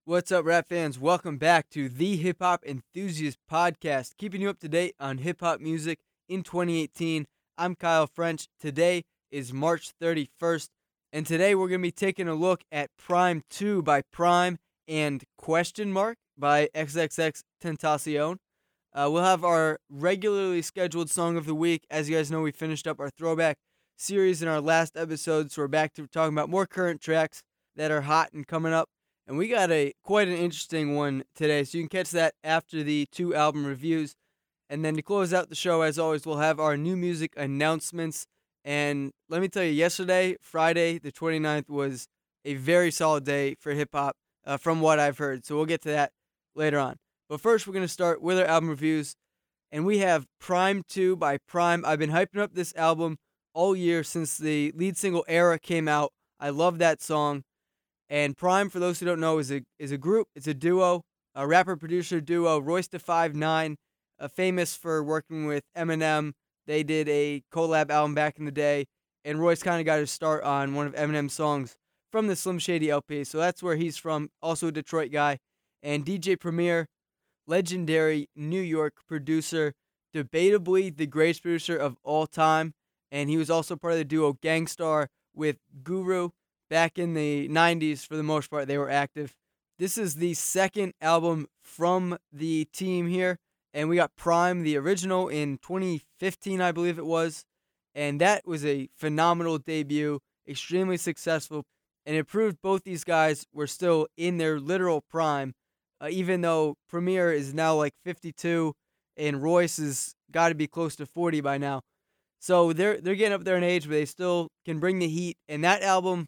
What's up, rap fans? Welcome back to the Hip Hop Enthusiast Podcast, keeping you up to date on hip hop music in 2018. I'm Kyle French. Today is March 31st, and today we're going to be taking a look at Prime 2 by Prime and Question Mark by XXX Tentacion. We'll have our regularly scheduled song of the week. As you guys know, we finished up our throwback series in our last episode, so we're back to talking about more current tracks that are hot and coming up. And we got quite an interesting one today, so you can catch that after the two album reviews. And then to close out the show, as always, we'll have our new music announcements. And let me tell you, yesterday, Friday, the 29th, was a very solid day for hip hop, from what I've heard. So we'll get to that later on. But first, we're going to start with our album reviews. And we have Prime 2 by Prime. I've been hyping up this album all year since the lead single Era came out. I love that song. And Prime, for those who don't know, is a group. It's a duo, a rapper-producer duo. Royce da 5'9", famous for working with Eminem. They did a collab album back in the day, and Royce kind of got his start on one of Eminem's songs from the Slim Shady LP. So that's where he's from, also a Detroit guy. And DJ Premier, legendary New York producer, debatably the greatest producer of all time. And he was also part of the duo Gang Starr with Guru. Back in the 90s, for the most part, they were active. This is the second album from the team here. And we got Prime, the original, in 2015, I believe it was. And that was a phenomenal debut, extremely successful. And it proved both these guys were still in their literal prime, even though Premier is now like 52 and Royce has got to be close to 40 by now. So they're getting up there in age, but they still can bring the heat. And that album,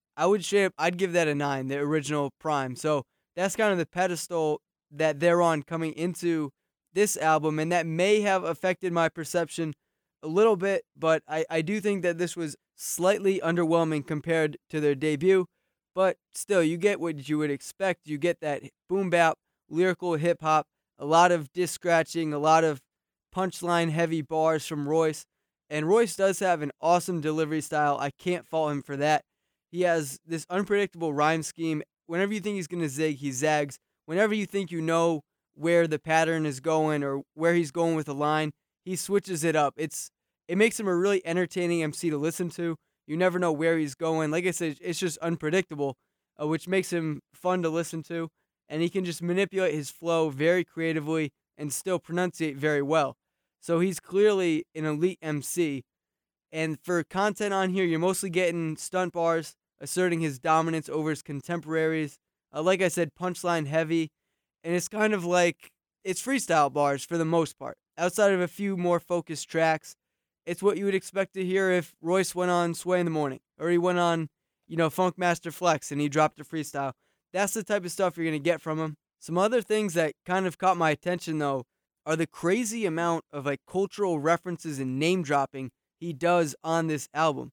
I'd give that a 9, the original Prime. So that's kind of the pedestal that they're on coming into this album, and that may have affected my perception a little bit, but I do think that this was slightly underwhelming compared to their debut. But still, you get what you would expect. You get that boom bap, lyrical hip hop, a lot of disc scratching, a lot of punchline heavy bars from Royce. And Royce does have an awesome delivery style. I can't fault him for that. He has this unpredictable rhyme scheme. Whenever you think he's going to zig, he zags. Whenever you think you know where the pattern is going or where he's going with a line, he switches it up. It makes him a really entertaining MC to listen to. You never know where he's going. Like I said, it's just unpredictable, which makes him fun to listen to. And he can just manipulate his flow very creatively and still pronunciate very well. So he's clearly an elite MC. And for content on here, you're mostly getting stunt bars, asserting his dominance over his contemporaries. Like I said, punchline heavy. And it's kind of like, it's freestyle bars for the most part. Outside of a few more focused tracks, it's what you would expect to hear if Royce went on Sway in the Morning. Or he went on, Funk Master Flex and he dropped a freestyle. That's the type of stuff you're going to get from him. Some other things that kind of caught my attention, though, are the crazy amount of cultural references and name dropping he does on this album.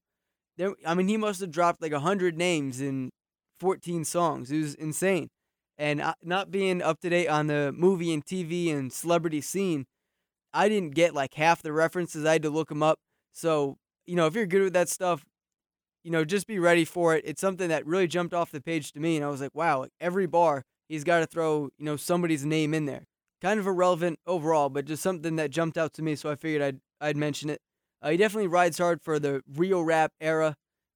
He must have dropped 100 names in 14 songs. It was insane. And not being up to date on the movie and TV and celebrity scene, I didn't get half the references. I had to look them up. So, if you're good with that stuff, just be ready for it. It's something that really jumped off the page to me. And I was like, wow, every bar, he's got to throw, somebody's name in there. Kind of irrelevant overall, but just something that jumped out to me. So I figured I'd mention it. He definitely rides hard for the real rap era,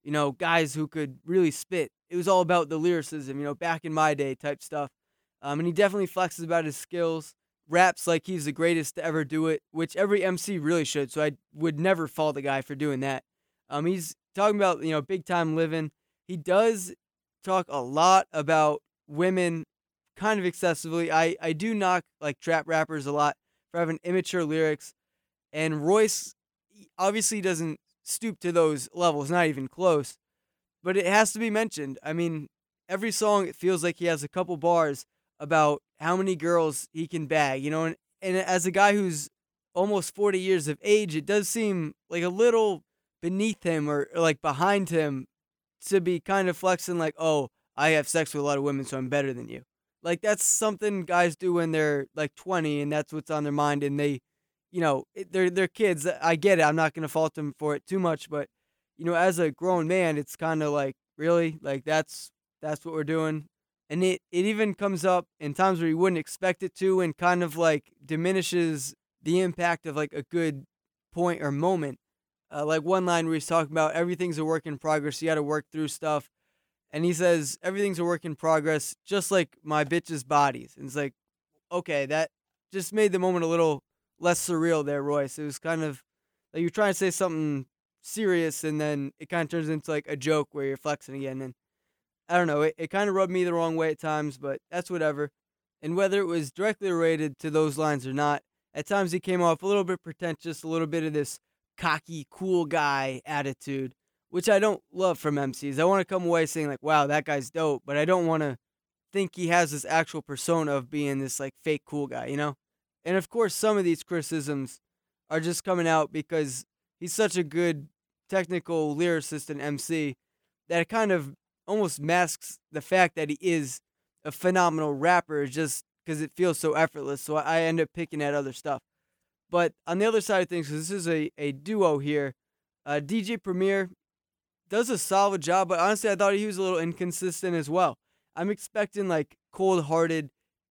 guys who could really spit. It was all about the lyricism, back in my day type stuff. And he definitely flexes about his skills, raps like he's the greatest to ever do it, which every MC really should. So I would never fault the guy for doing that. He's talking about, big time living. He does talk a lot about women kind of excessively. I do knock trap rappers a lot for having immature lyrics. And Royce obviously doesn't stoop to those levels, not even close. But it has to be mentioned. Every song, it feels like he has a couple bars about how many girls he can bag, and as a guy who's almost 40 years of age, it does seem like a little beneath him or behind him to be kind of flexing oh, I have sex with a lot of women, so I'm better than you. That's something guys do when they're 20 and that's what's on their mind, and they they're kids. I get it. I'm not going to fault them for it too much, but as a grown man, it's kind of really that's what we're doing. And it even comes up in times where you wouldn't expect it to, and kind of like diminishes the impact of like a good point or moment. Like one line where he's talking about everything's a work in progress. You got to work through stuff. And he says, everything's a work in progress, just like my bitches' bodies. And it's like, okay, that just made the moment a little less surreal there, Royce. It was kind of like you're trying to say something serious, and then it kind of turns into like a joke where you're flexing again. And I don't know, it kind of rubbed me the wrong way at times, but that's whatever. And whether it was directly related to those lines or not, at times he came off a little bit pretentious, a little bit of this cocky, cool guy attitude, which I don't love from MCs. I want to come away saying, like, wow, that guy's dope, but I don't want to think he has this actual persona of being this like fake cool guy, you know? And of course, some of these criticisms are just coming out because he's such a good technical lyricist and MC that it kind of almost masks the fact that he is a phenomenal rapper just because it feels so effortless. So I end up picking at other stuff. But on the other side of things, 'cause this is a duo here, DJ Premier does a solid job, but honestly, I thought he was a little inconsistent as well. I'm expecting like cold hearted,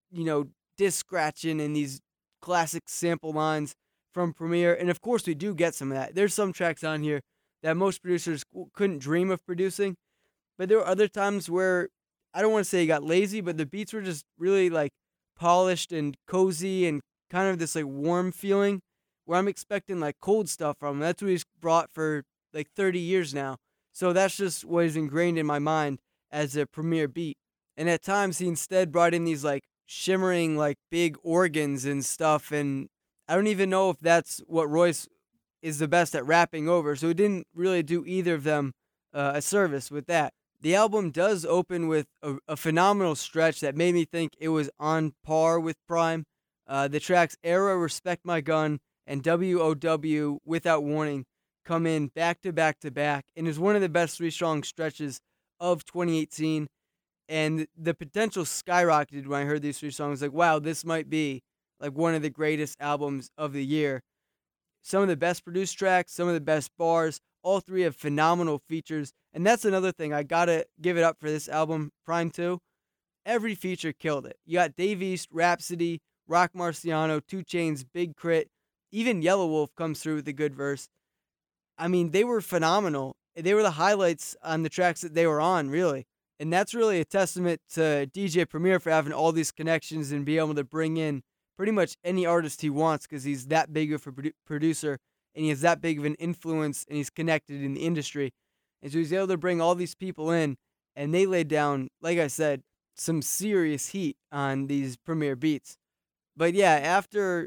disc scratching and these classic sample lines from Premier. And of course, we do get some of that. There's some tracks on here that most producers couldn't dream of producing. But there were other times where I don't want to say he got lazy, but the beats were just really like polished and cozy and kind of this like warm feeling where I'm expecting like cold stuff from him. That's what he's brought for like 30 years now. So that's just what is ingrained in my mind as a Premier beat. And at times he instead brought in these like shimmering like big organs and stuff, and I don't even know if that's what Royce is the best at rapping over. So he didn't really do either of them a service with that. The album does open with a phenomenal stretch that made me think it was on par with Prime. The tracks Era, Respect My Gun, and WOW, Without Warning, come in back to back to back, and is one of the best three strong stretches of 2018. And the potential skyrocketed when I heard these three songs. Like, wow, this might be like one of the greatest albums of the year. Some of the best produced tracks, some of the best bars. All three have phenomenal features. And that's another thing. I gotta give it up for this album, Prime 2. Every feature killed it. You got Dave East, Rhapsody, Rock Marciano, 2 Chainz, Big Crit. Even Yellow Wolf comes through with a good verse. I mean, they were phenomenal. They were the highlights on the tracks that they were on, really. And that's really a testament to DJ Premier for having all these connections and be able to bring in pretty much any artist he wants because he's that big of a producer and he has that big of an influence and he's connected in the industry. And so he's able to bring all these people in and they laid down, like I said, some serious heat on these Premier beats. But yeah, after,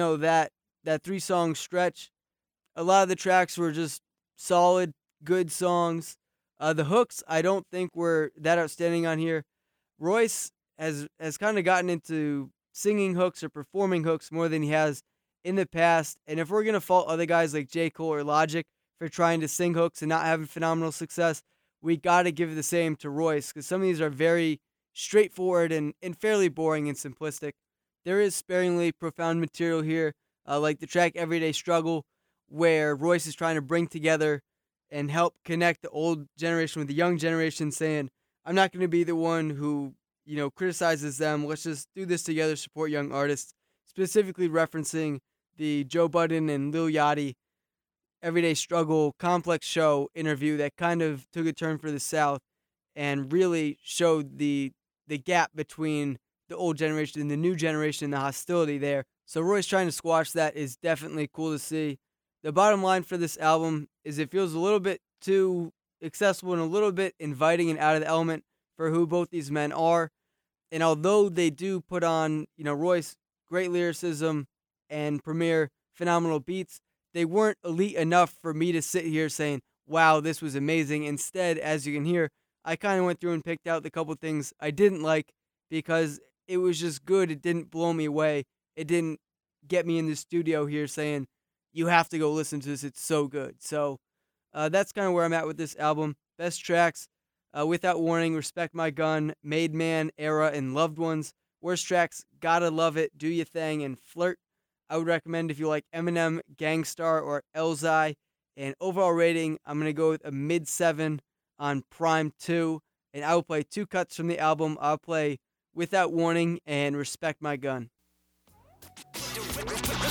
that 3-song stretch, a lot of the tracks were just solid, good songs. The hooks, I don't think were that outstanding on here. Royce has kind of gotten into singing hooks or performing hooks more than he has in the past. And if we're gonna fault other guys like J. Cole or Logic for trying to sing hooks and not having phenomenal success, we gotta give the same to Royce because some of these are very straightforward and fairly boring and simplistic. There is sparingly profound material here, like the track Everyday Struggle, where Royce is trying to bring together and help connect the old generation with the young generation, saying, I'm not going to be the one who, criticizes them. Let's just do this together, support young artists, specifically referencing the Joe Budden and Lil Yachty Everyday Struggle Complex Show interview that kind of took a turn for the South and really showed the gap between the old generation and the new generation and the hostility there. So Royce trying to squash that is definitely cool to see. The bottom line for this album is it feels a little bit too accessible and a little bit inviting and out of the element for who both these men are. And although they do put on, Royce, great lyricism and Premier, phenomenal beats, they weren't elite enough for me to sit here saying, wow, this was amazing. Instead, as you can hear, I kind of went through and picked out the couple things I didn't like because it was just good. It didn't blow me away. It didn't get me in the studio here saying, you have to go listen to this. It's so good. So that's kind of where I'm at with this album. Best tracks, Without Warning, Respect My Gun, Made Man, Era, and Loved Ones. Worst tracks, Gotta Love It, Do Ya Thing, and Flirt. I would recommend if you like Eminem, Gangstar, or Elzhi. And overall rating, I'm going to go with a mid-7 on Prime 2. and I will play two cuts from the album. I'll play Without Warning and Respect My Gun. Put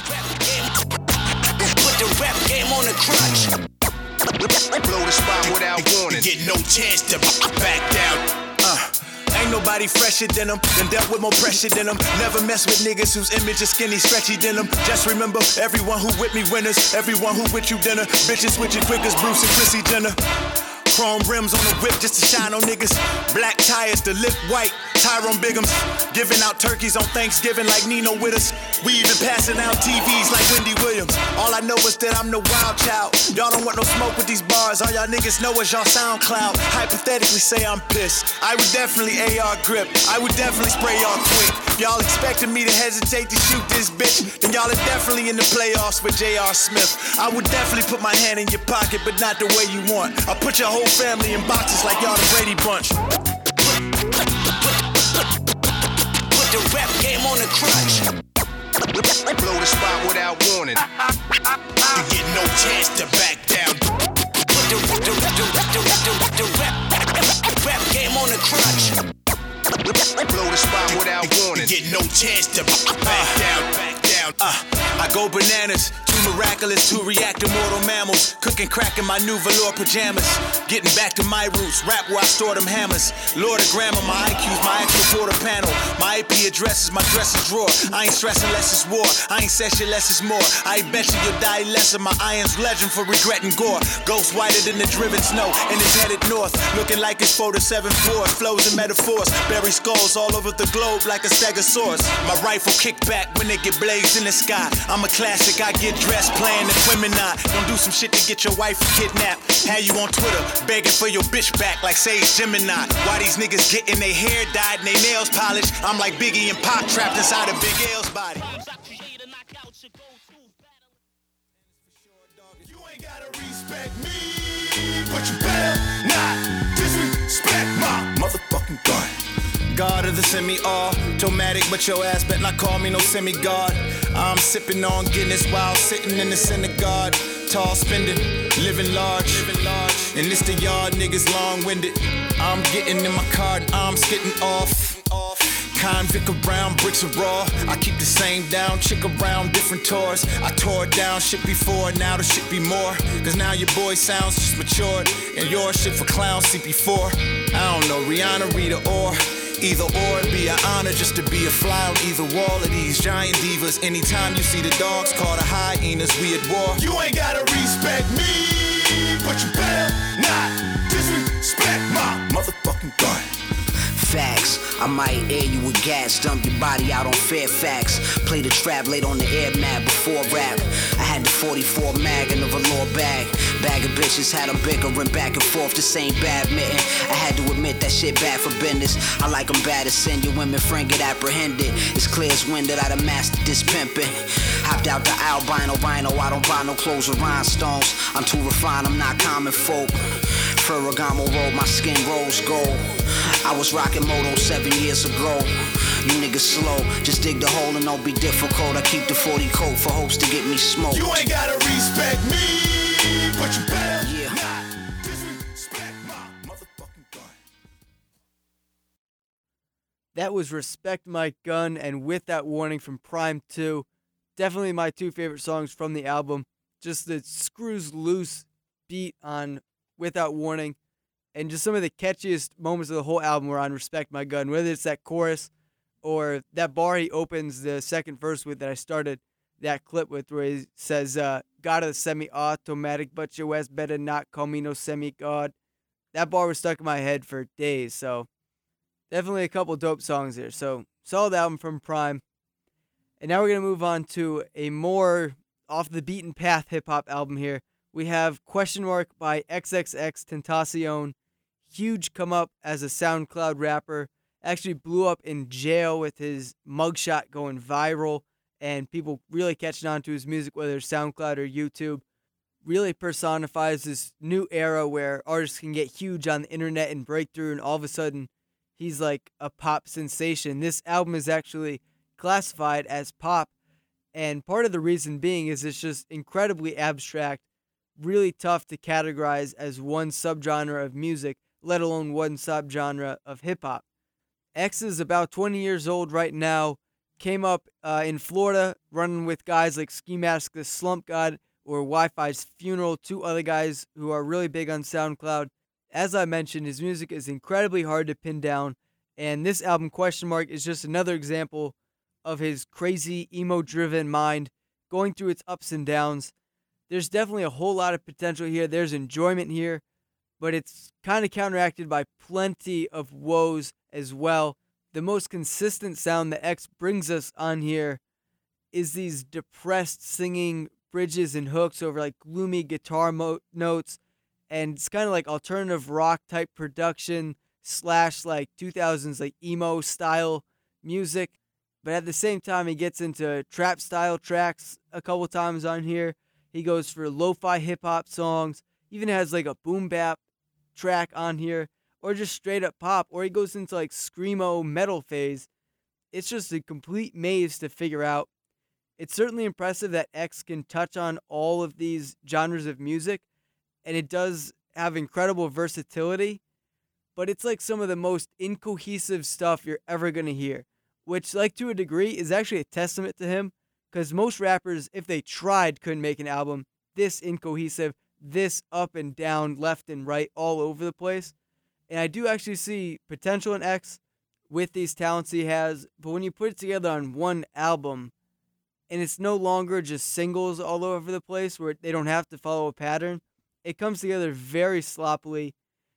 the rap game on the crutch. Blow the spot without warning. Get no chance to back down. Ain't nobody fresher than them. Done dealt with more pressure than them. Never mess with niggas whose image is skinny, stretchy than them. Just remember, everyone who with me winners. Everyone who with you dinner. Bitches switching quick as Bruce and Chrissy Jenner. Chrome rims on the whip just to shine on niggas. Black tires, the lip white, Tyrone Biggums. Giving out turkeys on Thanksgiving like Nino with us. We even passing out TVs like Wendy Williams. All I know is that I'm the wild child. Y'all don't want no smoke with these bars. All y'all niggas know is y'all SoundCloud. Hypothetically say I'm pissed. I would definitely AR grip. I would definitely spray y'all quick. Y'all expecting me to hesitate to shoot this bitch, then y'all are definitely in the playoffs with J.R. Smith. I would definitely put my hand in your pocket, but not the way you want. I'll put your whole family in boxes like y'all the Brady Bunch. Put the rap game on the crutch. Blow the spot without warning. You get no chance to back down. Put the rap game on the crutch. Blow the spot without warning. You get no chance to back down. I go bananas. Too miraculous to react to mortal mammals. Cooking crack in my new velour pajamas. Getting back to my roots, rap where I store them hammers. Lord of grammar, my IQ's my actual quarter panel. My IP address is my dresser drawer. I ain't stressing less it's war. I ain't said shit less it's more. I bet you you'll die lesser. My iron's legend for regret and gore. Ghost whiter than the driven snow, and it's headed north. Looking like it's 4 to 7 floors. Flows and metaphors. Bury skulls all over the globe like a stegosaurus. My rifle kick back when they get blazed in the sky. I'm a classic, I get dressed playing the Gemini. Don't do some shit to get your wife kidnapped. Have you on Twitter begging for your bitch back like Sage Gemini. Why these niggas getting their hair dyed and their nails polished? I'm like Biggie and Pac trapped inside of Big L's body. You ain't gotta respect me, but you better not disrespect my motherfucking gun. God of the semi-automatic, but your ass bet not call me no semi-god. I'm sipping on Guinness while sitting in the synagogue. Tall spending, living large. And this the yard niggas long-winded. I'm getting in my car and I'm skidding off. Convict around, bricks are raw. I keep the same down, chick around, different tours. I tore it down, shit before, now the shit be more. Cause now your boy sounds just matured. And your shit for clowns, CP4. I don't know, Rihanna, Rita, or either or, it'd be an honor just to be a fly on either wall of these giant divas. Anytime you see the dogs call the hyenas, we at war. You ain't gotta respect me, but you better not disrespect my motherfucking gun. Facts, I might air you with gas, dump your body out on Fairfax. Play the trap late on the air mat before rap. I had the 44 mag in the velour bag. Bag of bitches had them bickering back and forth, the same badminton. I had to admit that shit bad for business. I like them bad as sin, your women friend get apprehended. It's clear as wind that I done mastered this pimpin'. Hopped out the albino rhino, I don't buy no clothes with rhinestones. I'm too refined, I'm not common folk. Ferragamo roll, my skin rose gold. I was rocking Moto 7 years ago. You niggas slow, just dig the hole and don't be difficult. I keep the 40 coat for hopes to get me smoked. You ain't gotta respect me, but you better Yeah. not disrespect my motherfucking gun. That was Respect My Gun and Without Warning from Prime 2. Definitely my two favorite songs from the album. Just the screws loose beat on Without Warning. And just some of the catchiest moments of the whole album were on Respect My Gun. Whether it's that chorus or that bar he opens the second verse with that I started that clip with, where he says, God of the semi-automatic, but your ass better not call me no semi-god. That bar was stuck in my head for days. So definitely a couple dope songs there. So solid album from Prime. And now we're going to move on to a more off the beaten path hip-hop album here. We have Question Mark by XXX Tentacion. Huge come up as a SoundCloud rapper. Actually blew up in jail with his mugshot going viral and people really catching on to his music, whether it's SoundCloud or YouTube. Really personifies this new era where artists can get huge on the internet and break through, and all of a sudden he's like a pop sensation. This album is actually classified as pop, and part of the reason being is it's just incredibly abstract, really tough to categorize as one subgenre of music, let alone one subgenre of hip hop. X is about 20 years old right now. Came up in Florida, running with guys like Ski Mask the Slump God or Wi-Fi's Funeral, two other guys who are really big on SoundCloud. As I mentioned, his music is incredibly hard to pin down, and this album, Question Mark, is just another example of his crazy, emo-driven mind going through its ups and downs. There's definitely a whole lot of potential here. There's enjoyment here, but it's kind of counteracted by plenty of woes as well. The most consistent sound that X brings us on here is these depressed singing bridges and hooks over like gloomy guitar notes, and it's kind of like alternative rock type production / like 2000s like emo style music. But at the same time, he gets into trap style tracks a couple times on here. He goes for lo-fi hip hop songs, even has like a boom bap track on here, or just straight up pop, or he goes into like screamo metal phase. It's just a complete maze to figure out. It's certainly impressive that X can touch on all of these genres of music, and it does have incredible versatility, but it's like some of the most incohesive stuff you're ever going to hear, which, like, to a degree is actually a testament to him, because most rappers, if they tried, couldn't make an album this incohesive, this up and down, left and right, all over the place. And I do actually see potential in X with these talents he has, but when you put it together on one album, and it's no longer just singles all over the place where they don't have to follow a pattern, it comes together very sloppily.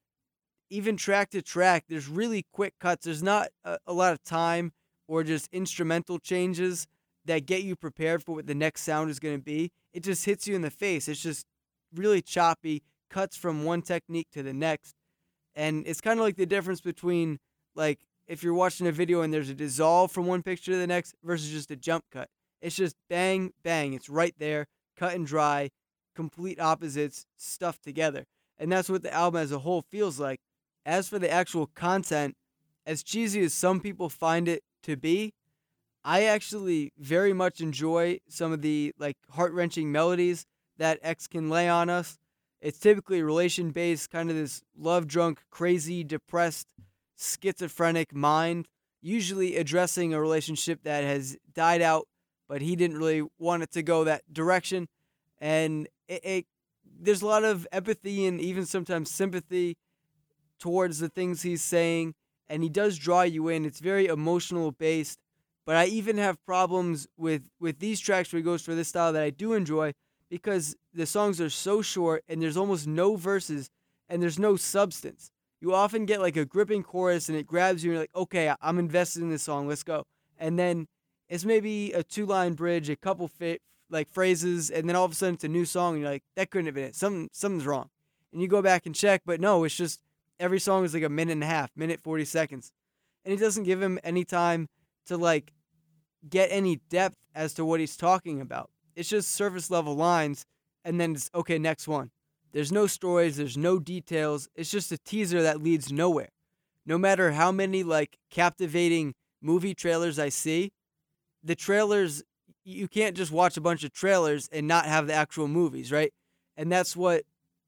Even track to track, there's really quick cuts. There's not a lot of time or just instrumental changes that get you prepared for what the next sound is going to be. It just hits you in the face. It's just really choppy, cuts from one technique to the next. And it's kind of like the difference between, like, if you're watching a video and there's a dissolve from one picture to the next versus just a jump cut. It's just bang, bang. It's right there, cut and dry, complete opposites stuffed together. And that's what the album as a whole feels like. As for the actual content, as cheesy as some people find it to be, I actually very much enjoy some of the like heart-wrenching melodies that X can lay on us. It's typically relation-based, kind of this love-drunk, crazy, depressed, schizophrenic mind, usually addressing a relationship that has died out, but he didn't really want it to go that direction. And there's a lot of empathy and even sometimes sympathy towards the things he's saying, and he does draw you in. It's very emotional based, but I even have problems with these tracks where he goes for this style that I do enjoy, because the songs are so short and there's almost no verses and there's no substance. You often get like a gripping chorus and it grabs you and you're like, okay, I'm invested in this song, let's go. And then it's maybe a 2-line bridge, a couple phrases, and then all of a sudden it's a new song and you're like, that couldn't have been it. Something's wrong. And you go back and check, but no, it's just every song is like a minute and a half, minute 40 seconds. And it doesn't give him any time to like get any depth as to what he's talking about. It's just surface level lines, and then it's, okay, next one. There's no stories, there's no details. It's just a teaser that leads nowhere. No matter how many like captivating movie trailers I see, the trailers, you can't just watch a bunch of trailers and not have the actual movies, right? And that's what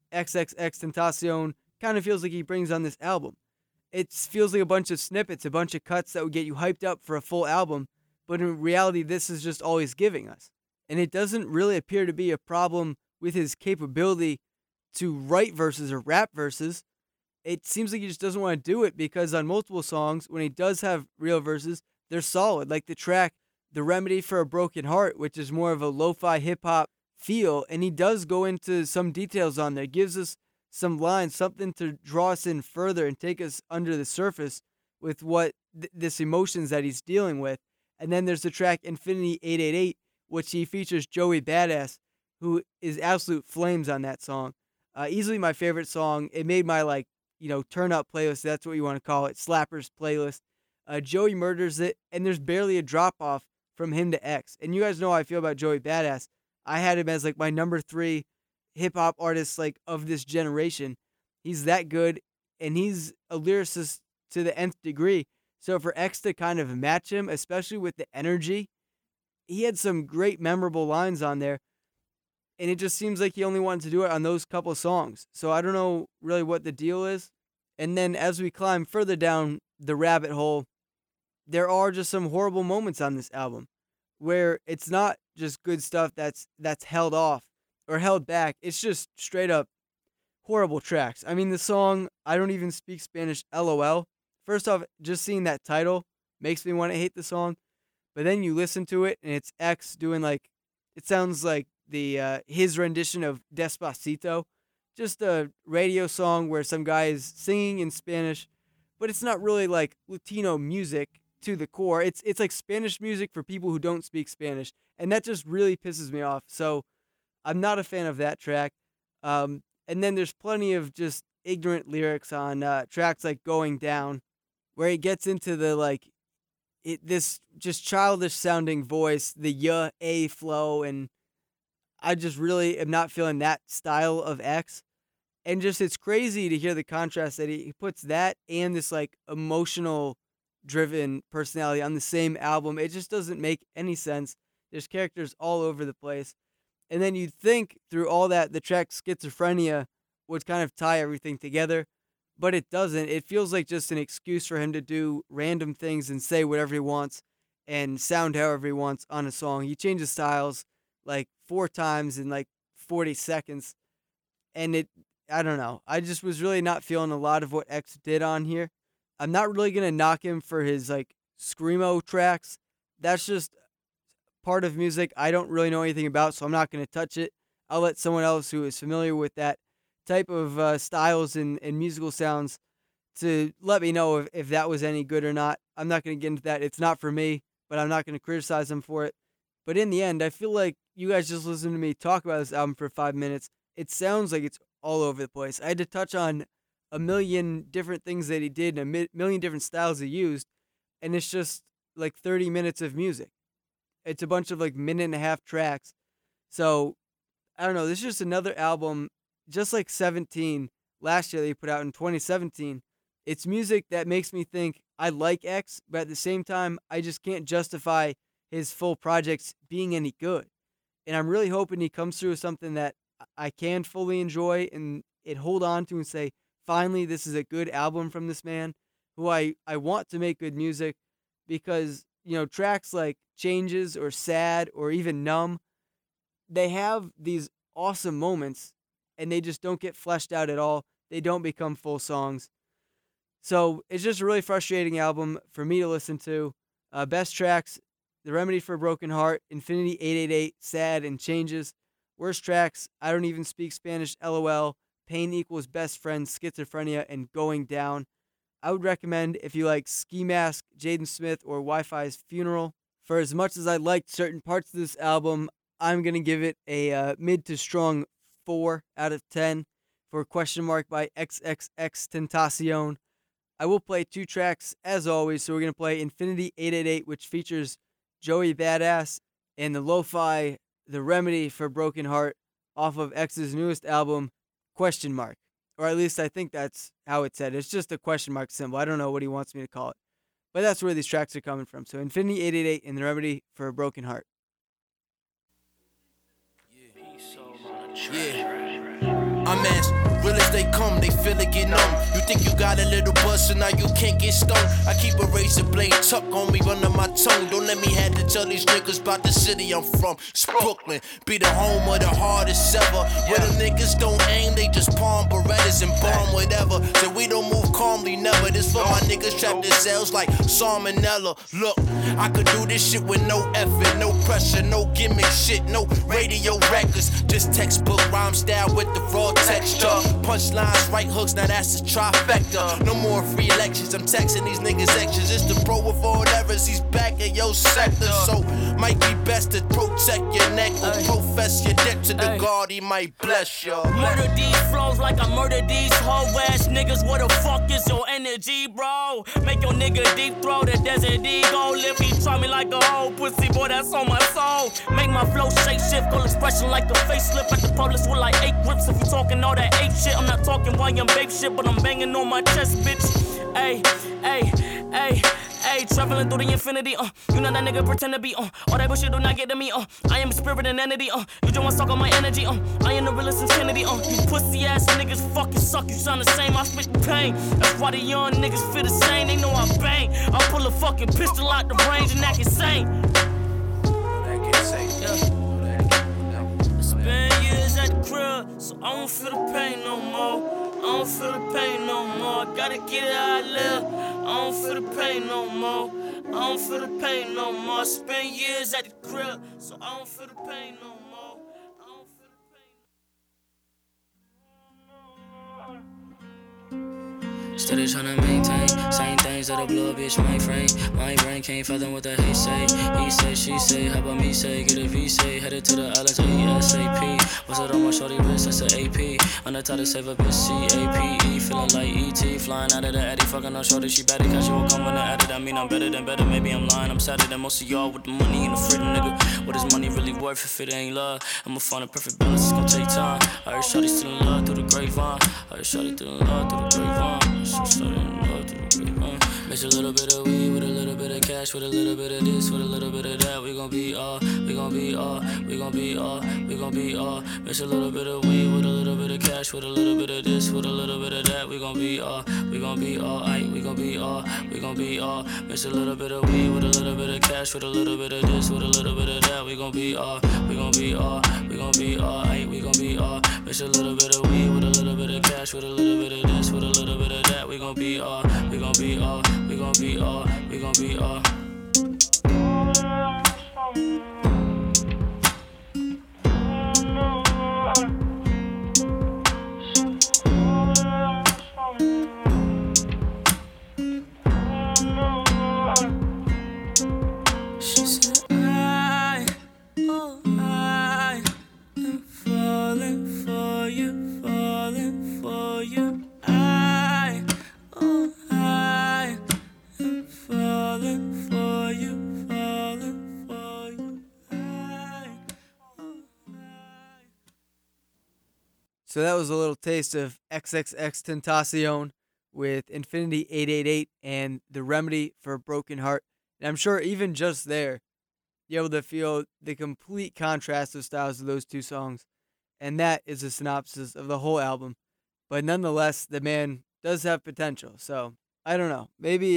XXXTentacion kind of feels like he brings on this album. It feels like a bunch of snippets, a bunch of cuts that would get you hyped up for a full album, but in reality, this is just all he's giving us. And it doesn't really appear to be a problem with his capability to write verses or rap verses. It seems like he just doesn't want to do it, because on multiple songs, when he does have real verses, they're solid. Like the track The Remedy for a Broken Heart, which is more of a lo-fi hip-hop feel, and he does go into some details on there, gives us some lines, something to draw us in further and take us under the surface with what this emotions that he's dealing with. And then there's the track Infinity 888, which he features Joey Badass, who is absolute flames on that song. Easily my favorite song. It made my turn up playlist. That's what you want to call it. Slappers playlist. Joey murders it, and there's barely a drop off from him to X. And you guys know how I feel about Joey Badass. I had him as like my number 3 hip hop artist like of this generation. He's that good, and he's a lyricist to the nth degree. So for X to kind of match him, especially with the energy, he had some great memorable lines on there, and it just seems like he only wanted to do it on those couple songs. So I don't know really what the deal is. And then as we climb further down the rabbit hole, there are just some horrible moments on this album where it's not just good stuff that's held off or held back. It's just straight up horrible tracks. I mean, the song I Don't Even Speak Spanish, LOL. First off, just seeing that title makes me want to hate the song. But then you listen to it and it's X doing like, it sounds like his rendition of Despacito. Just a radio song where some guy is singing in Spanish, but it's not really like Latino music to the core. It's like Spanish music for people who don't speak Spanish, and that just really pisses me off. So I'm not a fan of that track. And then there's plenty of just ignorant lyrics on tracks like Going Down, where he gets into the this just childish sounding voice, the a flow, and I just really am not feeling that style of X. And just it's crazy to hear the contrast that he puts that and this like emotional driven personality on the same album. It just doesn't make any sense. There's characters all over the place. And then you'd think through all that the track Schizophrenia would kind of tie everything together, but it doesn't. It feels like just an excuse for him to do random things and say whatever he wants and sound however he wants on a song. He changes styles like 4 times in like 40 seconds. And I don't know. I just was really not feeling a lot of what X did on here. I'm not really going to knock him for his like screamo tracks. That's just part of music I don't really know anything about, so I'm not going to touch it. I'll let someone else who is familiar with that type of styles and musical sounds to let me know if that was any good or not. I'm not going to get into that. It's not for me, but I'm not going to criticize him for it. But in the end, I feel like you guys just listened to me talk about this album for 5 minutes. It sounds like it's all over the place. I had to touch on a million different things that he did and a million different styles he used, and it's just like 30 minutes of music. It's a bunch of like 1.5-minute tracks. So, I don't know, this is just another album, just like 17 last year that he put out in 2017. It's music that makes me think I like X, but at the same time, I just can't justify his full projects being any good. And I'm really hoping he comes through with something that I can fully enjoy and hold on to and say, finally, this is a good album from this man who I want to make good music, because, you know, tracks like Changes or Sad or even Numb, they have these awesome moments and they just don't get fleshed out at all. They don't become full songs. So it's just a really frustrating album for me to listen to. Best tracks, The Remedy for a Broken Heart, Infinity 888, Sad, and Changes. Worst tracks, I Don't Even Speak Spanish, LOL, Pain Equals Best Friend, Schizophrenia, and Going Down. I would recommend if you like Ski Mask, Jaden Smith, or Wi-Fi's Funeral. For as much as I liked certain parts of this album, I'm going to give it a mid to strong 4 out of 10 for Question Mark by XXXTentacion. I will play 2 tracks as always, so we're going to play Infinity 888, which features Joey Badass, and the lo-fi The Remedy for a Broken Heart off of X's newest album, Question Mark. Or at least I think that's how it's said. It's just a question mark symbol. I don't know what he wants me to call it. But that's where these tracks are coming from. So Infinity 888 and The Remedy for a Broken Heart. I'm as real as they come, they feel it get numb. You think you got a little buzz, so now you can't get stoned. I keep a razor blade tucked on me under my tongue. Don't let me have to tell these niggas about the city I'm from. It's Brooklyn, be the home of the hardest ever. Where the niggas don't aim, they just palm Berettas and bomb whatever. So we don't move calmly, never. This for my niggas trapped in cells like Salmonella. Look, I could do this shit with no effort, no pressure, no gimmick shit, no radio records. Just textbook rhyme style with the raw texture. Punchlines, right hooks, now that's a trifecta. No more free lectures, I'm texting these niggas extras. It's the pro with all errors, he's back in your sector. So, might be best to protect your neck or profess your debt to the God, he might bless you. Murder these flows like I murder these hoe ass niggas. What the fuck is your energy, bro? Make your nigga deep throw the desert eagle. If he try me like a whole pussy, boy, that's on my soul. Make my flow shape shift, full expression like a facelift. At the police with like 8 grips. If you talking all that 8 shit, I'm not talking YM babe shit, but I'm banging on my chest, bitch. Ay, ay, ay, ay, way, traveling through the infinity. You know that nigga pretend to be. All that bullshit do not get to me. I am a spirit and entity. You just want suck on my energy. I am the realest since Kennedy. You pussy ass niggas fucking suck. You sound the same. I spit the pain. That's why the young niggas feel the same. They know I bang. I pull a fucking pistol out the range and act insane. It's been years at the crib, so I don't feel the pain no more. I don't feel the pain no more. I gotta get it how I live. I don't feel the pain no more. I don't feel the pain no more. I spent years at the crib, so I don't feel the pain no more. I don't feel the pain. Steady tryna maintain, same things that'll blow a bitch my frame. My brain can't fathom what the hate say. He say, she say, how about me say? Get a V say, headed to the islands ASAP. What's it on my shorty wrist? That's an AP. On the top to save a bitch, CAPE. Feeling like ET, flying out of the Addy. Fucking on shorty, she better catch you will come when I added. I mean, I'm better than better, maybe I'm lying. I'm sadder than most of y'all with the money and the freedom, nigga. What is money really worth if it ain't love? I'ma find a perfect balance, it's gonna take time. I heard shorty still in love through the grapevine. I heard shorty still in love through the grapevine. So started in love through the grapevine. Mix a little bit of weed with a little bit of cash, with a little bit of this, with a little bit of that. We gon' be all, we gon' be all, we gon' be all, we gon' be all. Mix a little bit of weed with a little bit of cash, with a little bit of this, with a little bit of that. We gon' be all, we gon' be all, aight, we gon' be all, we gon' be all. Mix a little bit of weed with a little bit of cash, with a little bit of this, with a little bit of that. We gon' be all, we gon' be all, we gon' be all, aight, we gon' be all. Mix a little bit of weed with a little bit of cash, with a little bit of this, with a little bit of that. We gon' be all, we gon' be all, we gon' be all, we gon' be all. She said, I am falling for you, falling for you. I am falling for you, falling for you. So that was a little taste of XXXTentacion with Infinity 888 and The Remedy for a Broken Heart. And I'm sure even just there, you're able to feel the complete contrast of styles of those two songs. And that is a synopsis of the whole album. But nonetheless, the man does have potential. So, I don't know. Maybe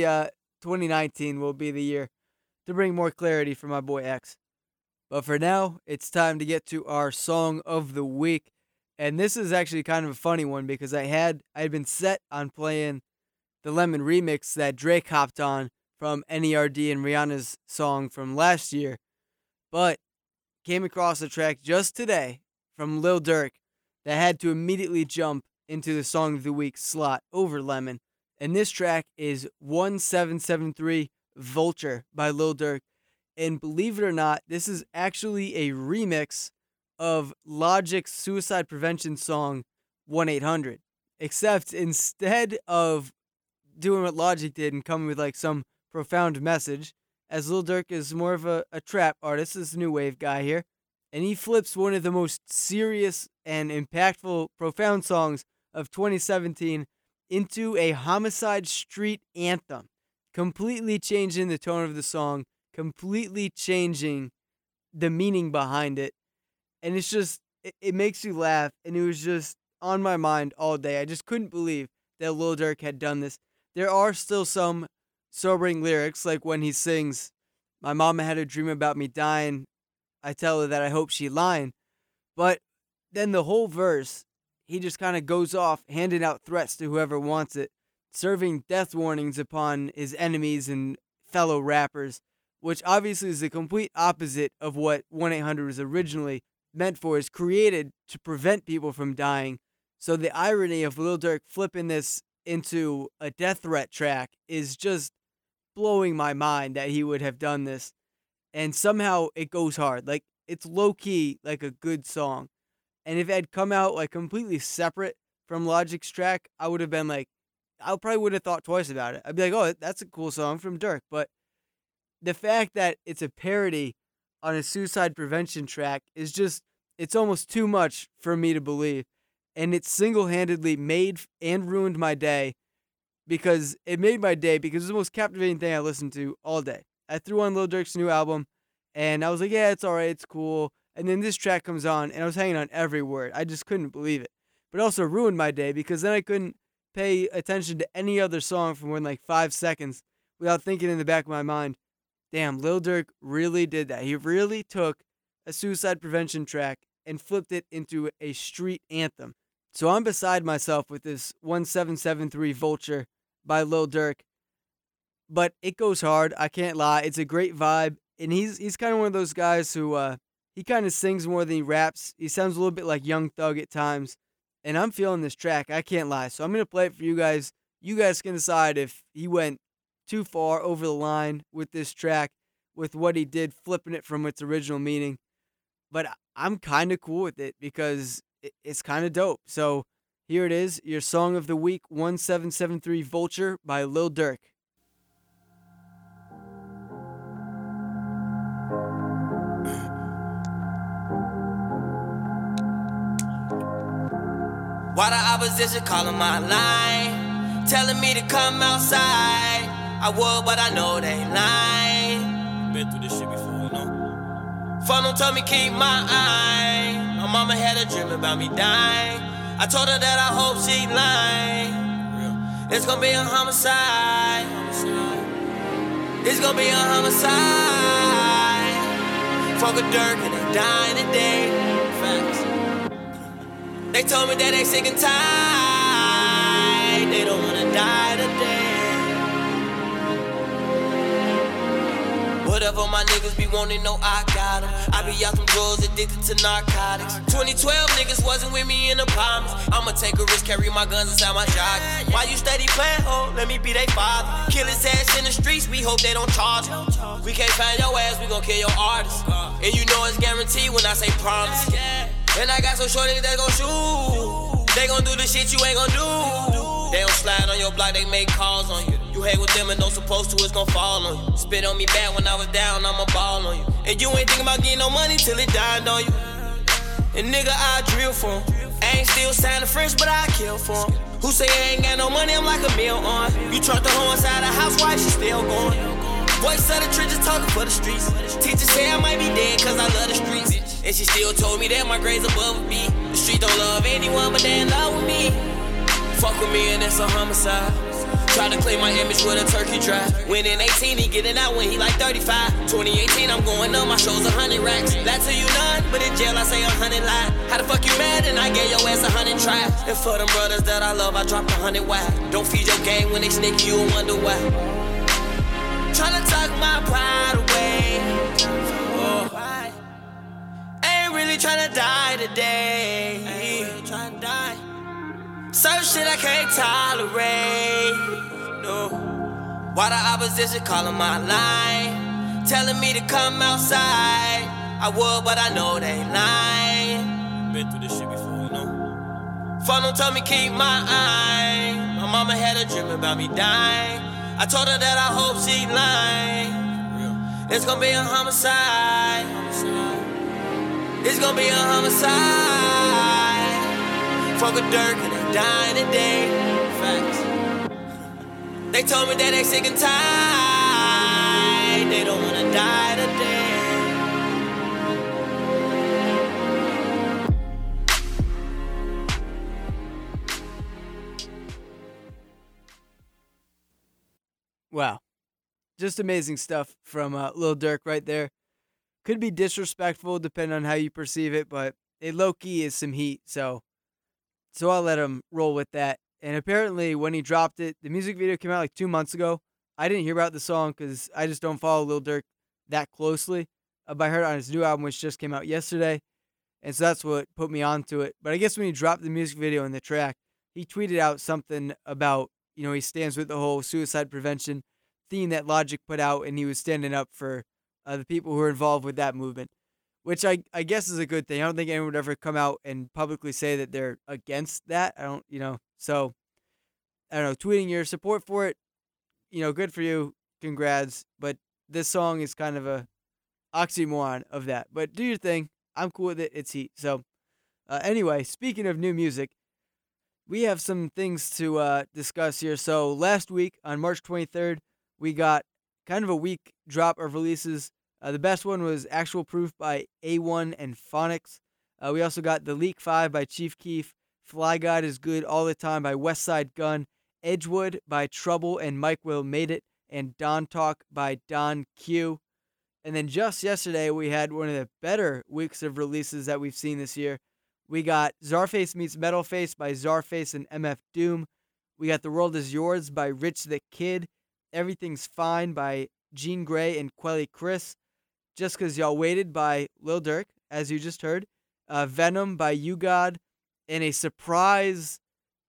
2019 will be the year to bring more clarity for my boy X. But for now, it's time to get to our song of the week. And this is actually kind of a funny one because I had been set on playing the Lemon remix that Drake hopped on from NERD and Rihanna's song from last year, but came across a track just today from Lil Durk that had to immediately jump into the Song of the Week slot over Lemon. And this track is 1773 Vulture by Lil Durk. And believe it or not, this is actually a remix of Logic's suicide prevention song 1-800. Except instead of doing what Logic did and coming with like some profound message, as Lil Durk is more of a trap artist, this is a new wave guy here, and he flips one of the most serious and impactful, profound songs of 2017 into a homicide street anthem, completely changing the tone of the song, completely changing the meaning behind it. And it's just, it makes you laugh, and it was just on my mind all day. I just couldn't believe that Lil Durk had done this. There are still some sobering lyrics, like when he sings, "My mama had a dream about me dying. I tell her that I hope she lying." But then the whole verse, he just kind of goes off handing out threats to whoever wants it, serving death warnings upon his enemies and fellow rappers, which obviously is the complete opposite of what 1-800 was originally meant for, is created to prevent people from dying. So the irony of Lil Durk flipping this into a death threat track is just blowing my mind that he would have done this. And somehow it goes hard. Like, it's low-key like a good song. And if it had come out like completely separate from Logic's track, I would have been like, I probably would have thought twice about it. I'd be like, oh, that's a cool song from Durk. But the fact that it's a parody on a suicide prevention track is just, it's almost too much for me to believe. And it single-handedly made and ruined my day. because it made my day because it was the most captivating thing I listened to all day. I threw on Lil Durk's new album and I was like, yeah, it's all right, it's cool. And then this track comes on and I was hanging on every word. I just couldn't believe it. But it also ruined my day because then I couldn't pay attention to any other song for more than like 5 seconds without thinking in the back of my mind, damn, Lil Durk really did that. He really took a suicide prevention track and flipped it into a street anthem. So I'm beside myself with this 1773 Vulture by Lil Durk. But it goes hard, I can't lie. It's a great vibe. And he's kind of one of those guys who he kind of sings more than he raps. He sounds a little bit like Young Thug at times. And I'm feeling this track, I can't lie. So I'm going to play it for you guys. You guys can decide if he went too far over the line with this track, with what he did, flipping it from its original meaning. But I'm kind of cool with it because it's kind of dope. So here it is, your song of the week, 1773 Vulture by Lil Durk. Why the opposition calling my line, telling me to come outside? I would, but I know they lying. Been through this shit before, you know. Phone don't tell me keep my eye. My mama had a dream about me dying. I told her that I hope she lying. It's gonna be a homicide. It's gonna be a homicide. Fuck a Durk and they dying today. Facts. They told me that they sick and tired. They don't wanna die today. Whatever my niggas be wanting, no, I got them. I be out them drugs, addicted to narcotics. 2012 niggas wasn't with me in the promise. I'ma take a risk, carry my guns inside my joggers. Why you steady playing, ho? Let me be they father. Kill his ass in the streets, we hope they don't charge him. We can't find your ass, we gon' kill your artist. And you know it's guaranteed when I say promise. And I got some short niggas that gon' shoot. They gon' do the shit you ain't gon' do. They don't slide on your block, they make calls on you. You hang with them and don't supposed to, it's gon' fall on you. Spit on me bad when I was down, I'ma ball on you. And you ain't thinking about getting no money till it died on you. And nigga, I drill for him. I ain't still signing French, but I kill for him. Who say I ain't got no money, I'm like a meal on. You trust the hoe inside the house, why she still going? Voice of the trenches talking for the streets. Teachers say I might be dead cause I love the streets. And she still told me that my grades above me. The street don't love anyone but they in love with me. Fuck with me and it's a homicide. Try to claim my image with a turkey drive. When in 18, he getting out when he like 35. 2018, I'm going up, my show's 100 racks. Lie to you none, but in jail I say 100 lie. How the fuck you mad and I gave your ass 100 tries? And for them brothers that I love, I dropped 100 wide. Don't feed your game when they snick you and wonder why. Tryna talk my pride away. Oh. I ain't really tryna die today. I ain't really tryna die. Certain shit I can't tolerate. No. Why the opposition calling my line, telling me to come outside? I would, but I know they lying. Been through this shit before, you know. Phone don't tell me keep my eye. My mama had a dream about me dying. I told her that I hope she lying. It's gonna be a homicide. It's gonna be a homicide. Fuck a Durk and they dying today. Facts. They told me that they sick and tired. They don't wanna die today. Wow. Just amazing stuff from Lil Durk right there. Could be disrespectful depending on how you perceive it, but it low-key is some heat, so I'll let him roll with that. And apparently when he dropped it, the music video came out like 2 months ago. I didn't hear about the song because I just don't follow Lil Durk that closely. But I heard it on his new album, which just came out yesterday. And so that's what put me onto it. But I guess when he dropped the music video and the track, he tweeted out something about, he stands with the whole suicide prevention theme that Logic put out, and he was standing up for the people who are involved with that movement, which I guess is a good thing. I don't think anyone would ever come out and publicly say that they're against that. So I don't know, tweeting your support for it, good for you, congrats. But this song is kind of a oxymoron of that. But do your thing. I'm cool with it. It's heat. So anyway, speaking of new music, we have some things to discuss here. So last week on March 23rd, we got kind of a weak drop of releases. The best one was Actual Proof by A1 and Phonics. We also got The Leak 5 by Chief Keef, Fly God Is Good All the Time by Westside Gunn, Edgewood by Trouble and Mike Will Made It, and Don Talk by Don Q. And then just yesterday, we had one of the better weeks of releases that we've seen this year. We got Czarface Meets Metalface by Czarface and MF Doom. We got The World Is Yours by Rich the Kid. Everything's Fine by Jean Grey and Quelly Chris. Just 'Cause Y'all Waited by Lil Durk, as you just heard. Venom by You God. And a surprise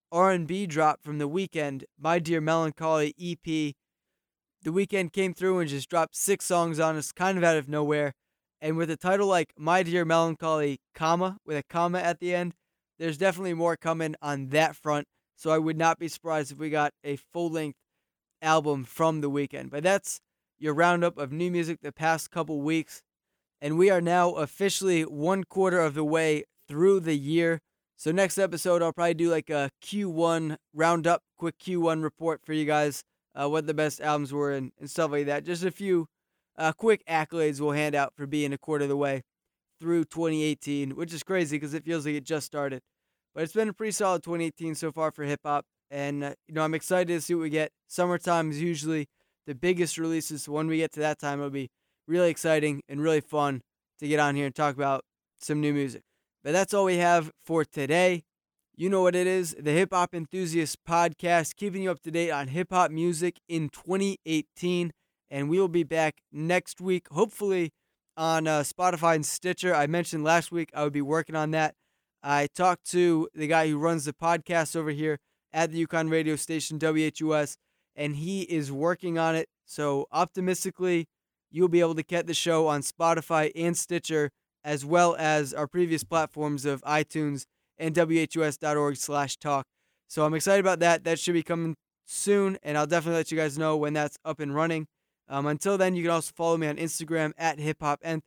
R&B drop from The Weeknd, My Dear Melancholy EP. The Weeknd came through and just dropped 6 songs on us kind of out of nowhere. And with a title like My Dear Melancholy, comma, with a comma at the end, there's definitely more coming on that front. So I would not be surprised if we got a full-length album from The Weeknd. But that's your roundup of new music the past couple weeks. And we are now officially 1/4 of the way through the year. So next episode, I'll probably do like a Q1 roundup, quick Q1 report for you guys, what the best albums were and stuff like that. Just a few quick accolades we'll hand out for being 1/4 of the way through 2018, which is crazy because it feels like it just started. But it's been a pretty solid 2018 so far for hip-hop, and I'm excited to see what we get. Summertime is usually the biggest releases, so when we get to that time, it'll be really exciting and really fun to get on here and talk about some new music. But that's all we have for today. You know what it is, the Hip Hop Enthusiast Podcast, keeping you up to date on hip-hop music in 2018. And we will be back next week, hopefully on Spotify and Stitcher. I mentioned last week I would be working on that. I talked to the guy who runs the podcast over here at the Yukon radio station, WHUS, and he is working on it. So optimistically, you'll be able to get the show on Spotify and Stitcher, as well as our previous platforms of iTunes and WHUS.org/talk. So I'm excited about that. That should be coming soon, and I'll definitely let you guys know when that's up and running. Until then, you can also follow me on Instagram at HipHopEnth,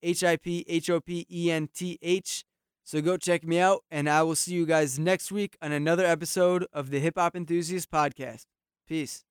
HIPHOPENTH. So go check me out, and I will see you guys next week on another episode of the Hip Hop Enthusiast Podcast. Peace.